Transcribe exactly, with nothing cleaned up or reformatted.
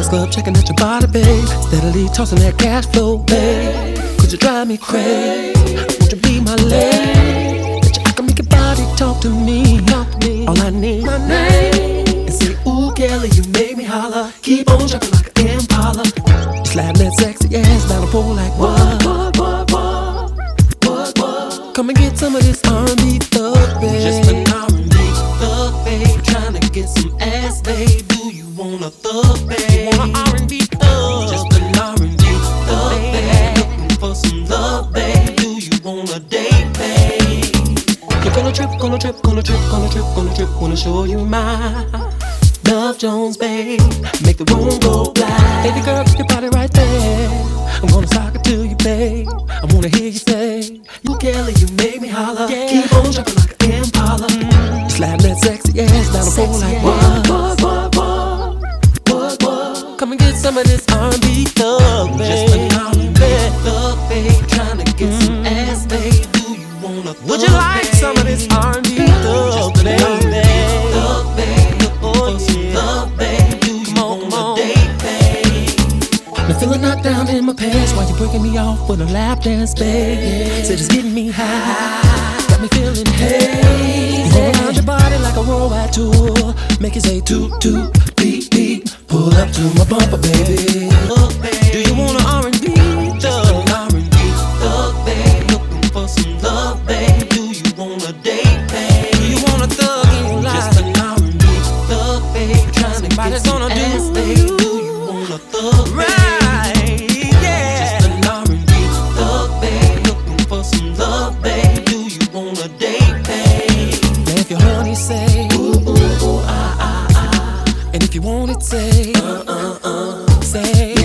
Breakfast Club, checking out your body, babe. Steadily tossing that cash flow, babe. Could you drive me crazy? Won't you be my lady? Bet you I can make your body talk to me. All I need, my name, and say, ooh, Kelly, you make me holler. Keep on jumping like an Impala. Sliding that sexy ass down the pole like what? What, what, what, what, what? Come and get some of this R and B thug, babe. Just an R and B thug, babe. Trying to get some ass, babe. Do you want a thug, babe? You want an R and B thug? Just an R and B thug, babe. Looking for some love, babe. Do you want a date, babe? You're gonna trip, gonna trip, gonna trip, gonna trip, gonna trip. Wanna show you my Love Jones, babe. Make the room go black. Baby girl, keep your body right there. I'm gonna talk it to you, babe. I wanna hear you say, you Kelly, you make me holler. Yeah. Keep on jumping like an Impala. Mm. Sliding that sexy ass down the pole like what, what, what, what, what, what? Come and get some of this R and B thug, babe. Just an R and B thug, babe. Trying to get mm. some ass, babe. Do you want a thug, would you like babe? Some of this R and B thug, babe? Thug, babe. Oh, yeah. Love, babe. Do you come on, want come on. A date, babe? Now feeling knocked down in my pants while you breaking me off with a lap dance, babe. Yeah. Said it's getting me high, got me feeling hey. You go around your body like a worldwide tour. Make it say toot toot, beep beep. Pull up to my bumper, baby. Look, babe. Do you want an R and B thug? Just an R and B thug, babe. Looking for some love, babe. Do you want a date, babe? Do you want a thug in your life? Just an R and B thug, babe. Trying to get some gonna ass, do babe. Do you want a thug, babe? Right, yeah. Just an R and B thug, babe. Looking for some love, babe. Do you want a date, babe? Now if your honey say ooh, ooh, ooh, ah, ah, ah. And if you want it, say uh, uh, uh. Say